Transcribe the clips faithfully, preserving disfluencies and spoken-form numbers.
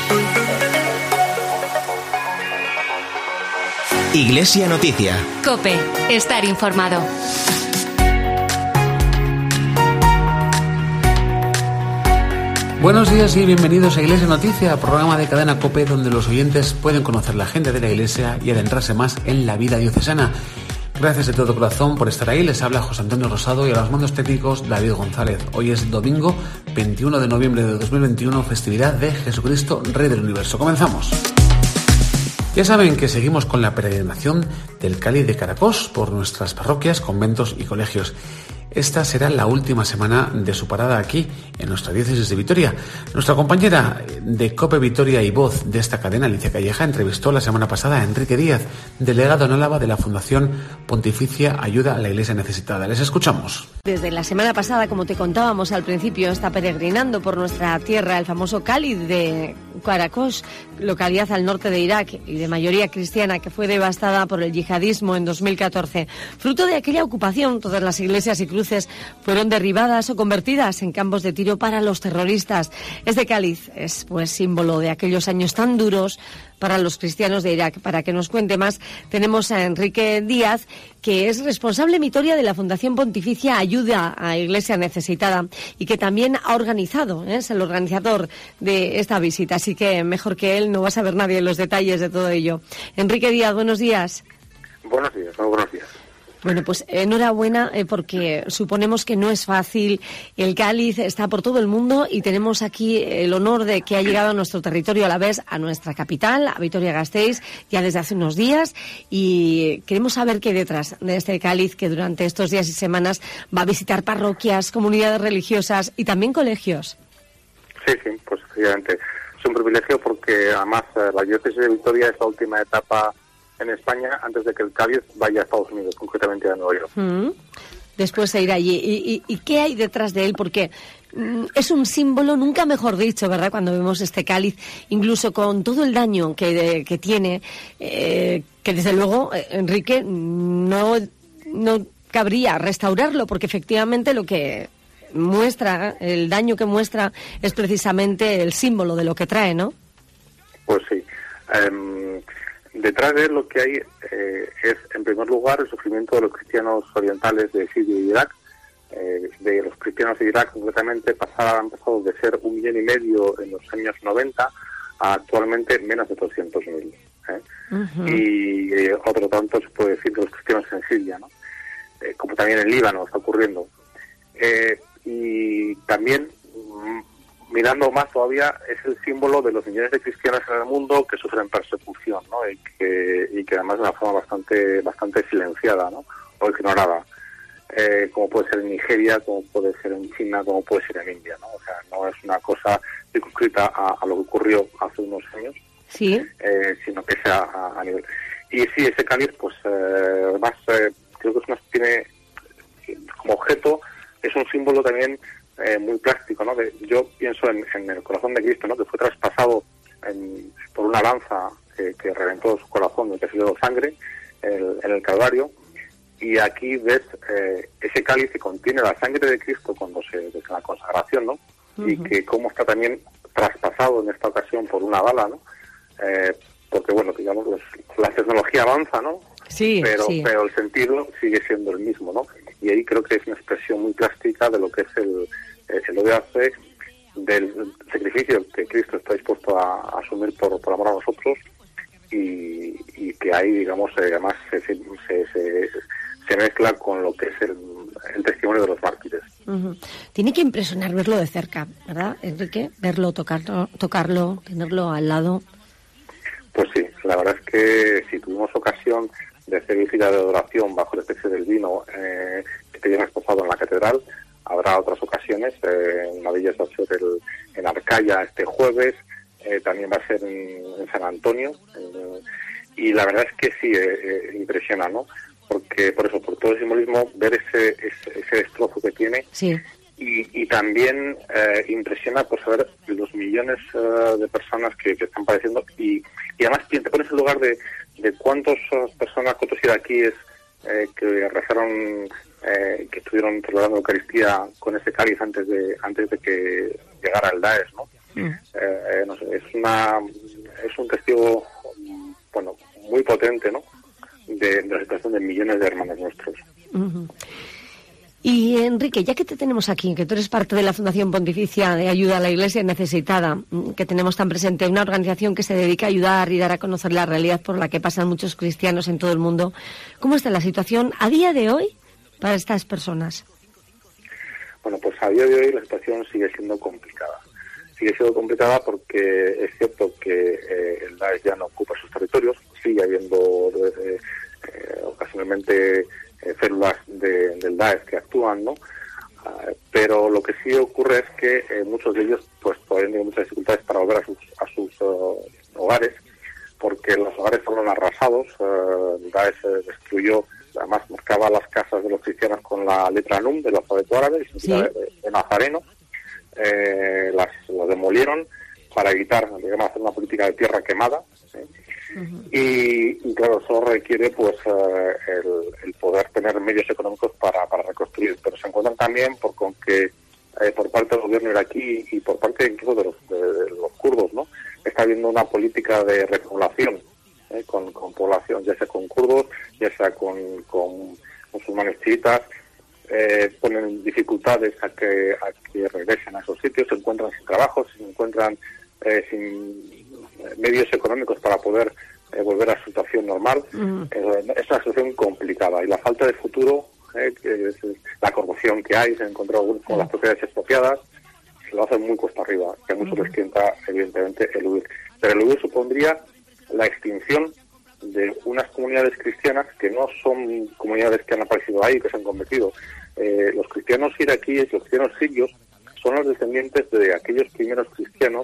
Iglesia Noticia. COPE. Estar informado. Buenos días y bienvenidos a Iglesia Noticia, programa de Cadena COPE donde los oyentes pueden conocer la agenda de la Iglesia y adentrarse más en la vida diocesana. Gracias de todo corazón por estar ahí. Les habla José Antonio Rosado y a los mandos técnicos David González. Hoy es domingo veintiuno de noviembre de dos mil veintiuno, festividad de Jesucristo, Rey del Universo. Comenzamos. Ya saben que seguimos con la peregrinación del Cáliz de Caracós por nuestras parroquias, conventos y colegios. Esta será la última semana de su parada aquí, en nuestra diócesis de Vitoria. Nuestra compañera de COPE Vitoria y voz de esta cadena, Alicia Calleja, entrevistó la semana pasada a Enrique Díaz, delegado en Álava de la Fundación Pontificia Ayuda a la Iglesia Necesitada. Les escuchamos. Desde la semana pasada, como te contábamos al principio, está peregrinando por nuestra tierra el famoso Cáliz de Caracós, localidad al norte de Irak y de mayoría cristiana que fue devastada por el yihadismo en dos mil catorce. Fruto de aquella ocupación, todas las iglesias y cruces fueron derribadas o convertidas en campos de tiro para los terroristas. Este cáliz es pues símbolo de aquellos años tan duros para los cristianos de Irak. Para que nos cuente más, tenemos a Enrique Díaz, que es responsable en Vitoria de la Fundación Pontificia Ayuda a Iglesia Necesitada y que también ha organizado, ¿eh? es el organizador de esta visita, así que mejor que él no va a saber nadie los detalles de todo ello. Enrique Díaz, buenos días. Buenos días, muy buenos días. Bueno, pues enhorabuena eh, porque suponemos que no es fácil. El cáliz está por todo el mundo y tenemos aquí el honor de que ha llegado a nuestro territorio a la vez, a nuestra capital, a Vitoria-Gasteiz, ya desde hace unos días, y queremos saber qué hay detrás de este cáliz que durante estos días y semanas va a visitar parroquias, comunidades religiosas y también colegios. Sí, sí, pues efectivamente es un privilegio porque además la diócesis de Vitoria es la última etapa en España antes de que el cáliz vaya a Estados Unidos, concretamente a Nueva York. Mm. Después se irá allí. ¿Y, y, y qué hay detrás de él? Porque mm, es un símbolo, nunca mejor dicho, ¿verdad?, cuando vemos este cáliz, incluso con todo el daño que, de, que tiene, eh, que desde luego, eh, Enrique, no, no cabría restaurarlo, porque efectivamente lo que muestra, el daño que muestra, es precisamente el símbolo de lo que trae, ¿no? Pues sí. Um... Detrás de él lo que hay eh, es, en primer lugar, el sufrimiento de los cristianos orientales de Siria y Irak. Eh, de los cristianos de Irak, concretamente, pasaron, han pasado de ser un millón y medio en los años noventa a actualmente menos de doscientos mil. ¿eh? Uh-huh. Y eh, otro tanto se puede decir de los cristianos en Siria, ¿no? Eh, como también en Líbano está ocurriendo. Eh, y también, mirando más todavía, es el símbolo de los millones de cristianos en el mundo que sufren persecución, ¿no? Y que, y que además de una forma bastante bastante silenciada, ¿no? O ignorada, eh, como puede ser en Nigeria, como puede ser en China, como puede ser en India, ¿no? O sea, no es una cosa circunscrita a, a lo que ocurrió hace unos años, sí, eh, sino que sea a, a nivel. Y sí, ese cáliz, pues, eh, además, eh, creo que es una, tiene como objeto, es un símbolo también Eh, muy plástico, ¿no? De, yo pienso en, en el corazón de Cristo, ¿no? Que fue traspasado en, por una lanza que, que reventó su corazón, y que salió sangre el, en el Calvario, y aquí ves eh, ese cáliz que contiene la sangre de Cristo cuando se de la consagración, ¿no? Uh-huh. Y que cómo está también traspasado en esta ocasión por una bala, ¿no? Eh, porque bueno, digamos, pues, la tecnología avanza, ¿no? Sí, pero sí. pero el sentido sigue siendo el mismo, ¿no? Y ahí creo que es una expresión muy plástica de lo que es el el O D A C, del sacrificio que Cristo está dispuesto a, a asumir por, por amor a nosotros, y, y que ahí, digamos, eh, además se, se, se, se mezcla con lo que es el, el testimonio de los mártires. Uh-huh. Tiene que impresionar verlo de cerca, ¿verdad, Enrique? Verlo, tocarlo, tocarlo, tenerlo al lado. Pues sí, la verdad es que si tuvimos ocasión de hacer visita de adoración bajo el especie del vino eh, que te llevas posado en la catedral, habrá otras ocasiones, eh, una de ellas va a ser el, en Arcaya este jueves, eh, también va a ser en, en San Antonio, eh, y la verdad es que sí, eh, eh, impresiona, ¿no? Porque, por eso, por todo el simbolismo, ver ese, ese, ese destrozo que tiene, sí. y, y también eh, impresiona por saber los millones uh, de personas que, que están padeciendo, y, y además te pones en lugar de, de cuántas uh, personas, cuántos iraquíes eh, que rezaron, eh, que estuvieron celebrando la Eucaristía con ese cáliz antes de antes de que llegara el Daesh, ¿no? Mm. Eh, no sé, es una es un testigo, bueno, muy potente, ¿no?, de, de la situación de millones de hermanos nuestros. Uh-huh. Y Enrique, ya que te tenemos aquí, que tú eres parte de la Fundación Pontificia de Ayuda a la Iglesia Necesitada, que tenemos tan presente, una organización que se dedica a ayudar y dar a conocer la realidad por la que pasan muchos cristianos en todo el mundo, ¿cómo está la situación a día de hoy para estas personas? Bueno, pues a día de hoy la situación sigue siendo complicada. Sigue siendo complicada porque es cierto que eh, el Daesh ya no ocupa sus territorios, sigue habiendo eh, eh, ocasionalmente eh, células de, del Daesh que actúan, ¿no? Uh, pero lo que sí ocurre es que eh, muchos de ellos pues todavía tienen muchas dificultades para volver a sus, a sus uh, hogares, porque los hogares fueron arrasados. Uh, el Daesh eh, destruyó, además marcaba las casas de los cristianos con la letra Num del alfabeto árabe, ¿sí?, de, de Nazareno. Eh, las, las demolieron para evitar, digamos, hacer una política de tierra quemada, ¿sí? Uh-huh. y, y claro, eso requiere pues eh, el, el poder tener medios económicos para, para reconstruir, pero se encuentran también por con que eh, por parte del gobierno iraquí y por parte incluso de los, de, de los kurdos, ¿no?, está habiendo una política de repoblación eh, con, con población, ya sea con kurdos, ya sea con, con musulmanes chiitas. Eh, ponen dificultades a que a que regresen a esos sitios, se encuentran sin trabajo, se encuentran eh, sin medios económicos para poder eh, volver a su situación normal. Uh-huh. Eh, es una situación complicada y la falta de futuro, eh, que es la corrupción que hay, se han encontrado con uh-huh. las propiedades expropiadas, se lo hacen muy cuesta arriba, que a muchos uh-huh. les tienta evidentemente el huir. Pero el huir supondría la extinción de unas comunidades cristianas que no son comunidades que han aparecido ahí, que se han convertido. Eh, los cristianos iraquíes, los cristianos sirios, son los descendientes de aquellos primeros cristianos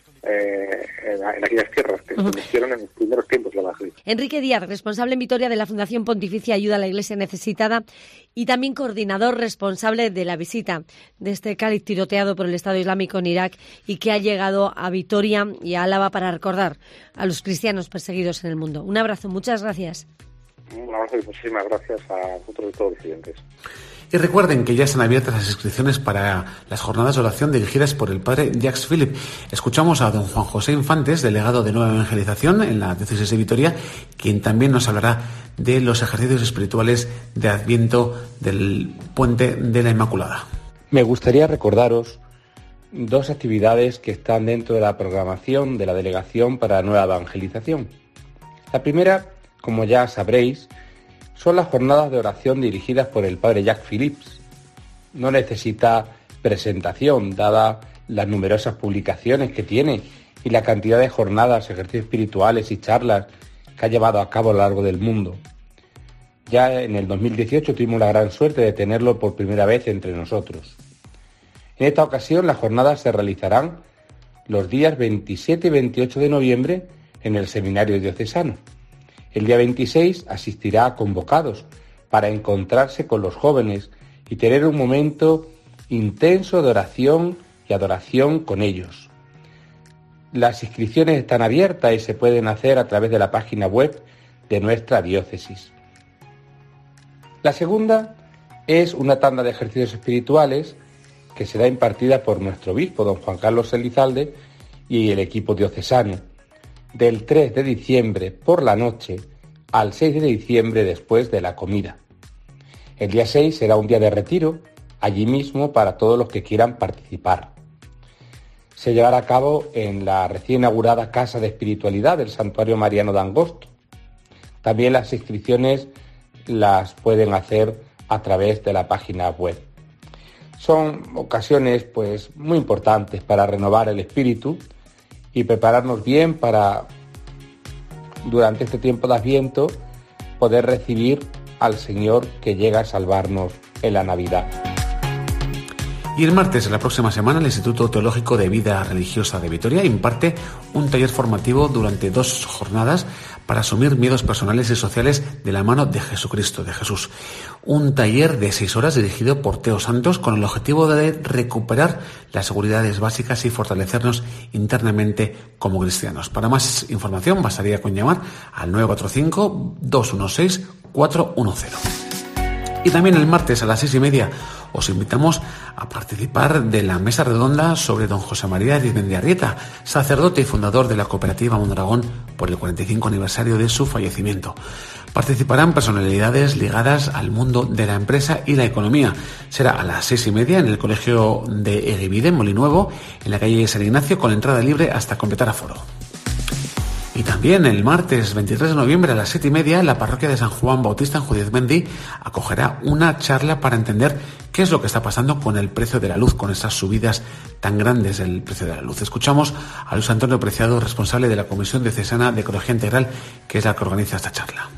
eh, en, en aquellas tierras que uh-huh. se convirtieron en los primeros tiempos de la Iglesia. Enrique Díaz, responsable en Vitoria de la Fundación Pontificia Ayuda a la Iglesia Necesitada y también coordinador responsable de la visita de este cáliz tiroteado por el Estado Islámico en Irak y que ha llegado a Vitoria y a Álava para recordar a los cristianos perseguidos en el mundo. Un abrazo, muchas gracias. Un abrazo y muchísimas gracias a vosotros y todos los clientes. Y recuerden que ya están abiertas las inscripciones para las jornadas de oración dirigidas por el padre Jacques Philippe. Escuchamos a don Juan José Infantes, delegado de Nueva Evangelización en la diócesis de Vitoria, quien también nos hablará de los ejercicios espirituales de Adviento del Puente de la Inmaculada. Me gustaría recordaros dos actividades que están dentro de la programación de la Delegación para la Nueva Evangelización. La primera, como ya sabréis, son las jornadas de oración dirigidas por el padre Jacques Philippe. No necesita presentación, dada las numerosas publicaciones que tiene y la cantidad de jornadas, ejercicios espirituales y charlas que ha llevado a cabo a lo largo del mundo. Ya en el dos mil dieciocho tuvimos la gran suerte de tenerlo por primera vez entre nosotros. En esta ocasión las jornadas se realizarán los días veintisiete y veintiocho de noviembre en el Seminario Diocesano. El día veintiséis asistirá a convocados para encontrarse con los jóvenes y tener un momento intenso de oración y adoración con ellos. Las inscripciones están abiertas y se pueden hacer a través de la página web de nuestra diócesis. La segunda es una tanda de ejercicios espirituales que será impartida por nuestro obispo, don Juan Carlos Elizalde, y el equipo diocesano, del tres de diciembre por la noche al seis de diciembre después de la comida. El día seis será un día de retiro, allí mismo para todos los que quieran participar. Se llevará a cabo en la recién inaugurada Casa de Espiritualidad del Santuario Mariano de Angosto. También las inscripciones las pueden hacer a través de la página web. Son ocasiones pues muy importantes para renovar el espíritu y prepararnos bien para, durante este tiempo de Adviento, poder recibir al Señor que llega a salvarnos en la Navidad. Y el martes de la próxima semana el Instituto Teológico de Vida Religiosa de Vitoria imparte un taller formativo durante dos jornadas para asumir miedos personales y sociales de la mano de Jesucristo, de Jesús. Un taller de seis horas dirigido por Teo Santos con el objetivo de recuperar las seguridades básicas y fortalecernos internamente como cristianos. Para más información bastaría con llamar al nueve cuatro cinco, dos uno seis, cuatro uno cero. Y también el martes a las seis y media os invitamos a participar de la mesa redonda sobre don José María Arizmendiarrieta, sacerdote y fundador de la cooperativa Mondragón por el cuarenta y cinco aniversario de su fallecimiento. Participarán personalidades ligadas al mundo de la empresa y la economía. Será a las seis y media en el colegio de Eguivide, en Molinuevo, en la calle San Ignacio, con entrada libre hasta completar aforo. Y también el martes veintitrés de noviembre a las siete y media la parroquia de San Juan Bautista en Judizmendi acogerá una charla para entender qué es lo que está pasando con el precio de la luz, con esas subidas tan grandes del precio de la luz. Escuchamos a Luis Antonio Preciado, responsable de la Comisión Diocesana de Ecología Integral, que es la que organiza esta charla.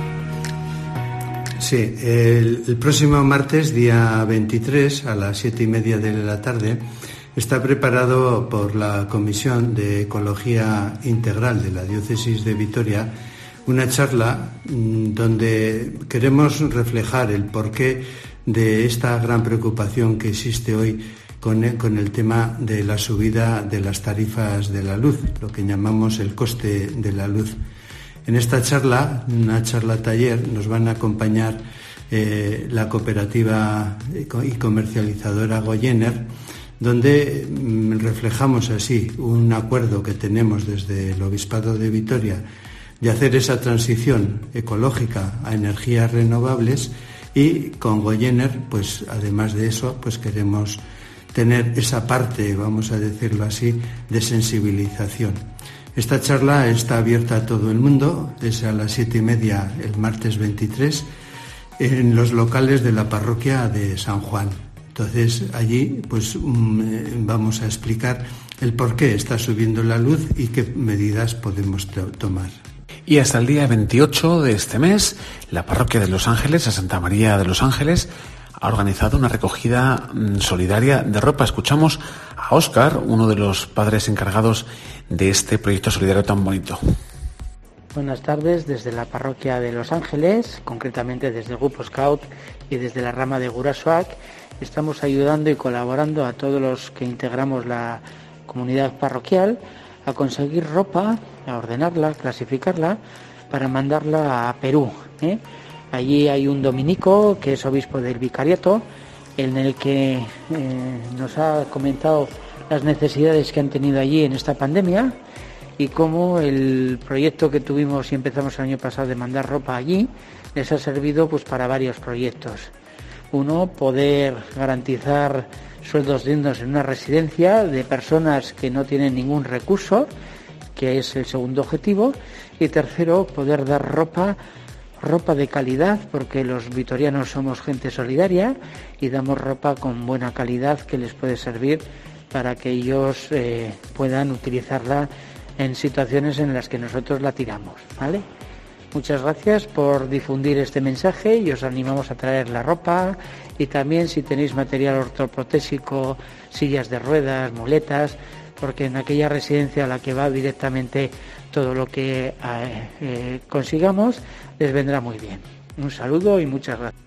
Sí, el, el próximo martes, día veintitrés, a las siete y media de la tarde, está preparado por la Comisión de Ecología Integral de la Diócesis de Vitoria una charla mmm, donde queremos reflejar el porqué de esta gran preocupación que existe hoy con el, con el tema de la subida de las tarifas de la luz, lo que llamamos el coste de la luz. En esta charla, una charla taller, nos van a acompañar eh, la cooperativa y comercializadora Goyener, donde reflejamos así un acuerdo que tenemos desde el Obispado de Vitoria de hacer esa transición ecológica a energías renovables, y con Goyener, pues además de eso, pues queremos tener esa parte, vamos a decirlo así, de sensibilización. Esta charla está abierta a todo el mundo, es a las siete y media el martes veintitrés en los locales de la parroquia de San Juan. Entonces, allí pues vamos a explicar el por qué está subiendo la luz y qué medidas podemos to- tomar. Y hasta el día veintiocho de este mes, la parroquia de Los Ángeles, a Santa María de los Ángeles, ha organizado una recogida solidaria de ropa. Escuchamos a Óscar, uno de los padres encargados de este proyecto solidario tan bonito. Buenas tardes, desde la parroquia de Los Ángeles, concretamente desde el Grupo Scout y desde la rama de Gurasoak. Estamos ayudando y colaborando a todos los que integramos la comunidad parroquial a conseguir ropa, a ordenarla, clasificarla, para mandarla a Perú. ¿eh? Allí hay un dominico que es obispo del vicariato, en el que eh, nos ha comentado las necesidades que han tenido allí en esta pandemia y cómo el proyecto que tuvimos y empezamos el año pasado de mandar ropa allí les ha servido pues para varios proyectos. Uno, poder garantizar sueldos dignos en una residencia de personas que no tienen ningún recurso, que es el segundo objetivo. Y tercero, poder dar ropa, ropa de calidad, porque los vitorianos somos gente solidaria y damos ropa con buena calidad que les puede servir para que ellos eh, puedan utilizarla en situaciones en las que nosotros la tiramos, ¿vale? Muchas gracias por difundir este mensaje y os animamos a traer la ropa, y también si tenéis material ortoprotésico, sillas de ruedas, muletas, porque en aquella residencia a la que va directamente todo lo que eh, eh, consigamos les vendrá muy bien. Un saludo y muchas gracias.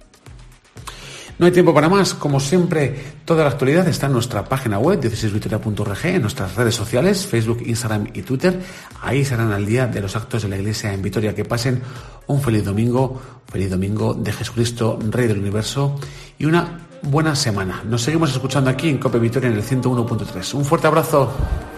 No hay tiempo para más. Como siempre, toda la actualidad está en nuestra página web, diócesis vitoria punto org, en nuestras redes sociales, Facebook, Instagram y Twitter. Ahí serán al día de los actos de la Iglesia en Vitoria. Que pasen un feliz domingo, feliz domingo de Jesucristo, Rey del Universo, y una buena semana. Nos seguimos escuchando aquí en COPE Vitoria en el ciento uno punto tres. Un fuerte abrazo.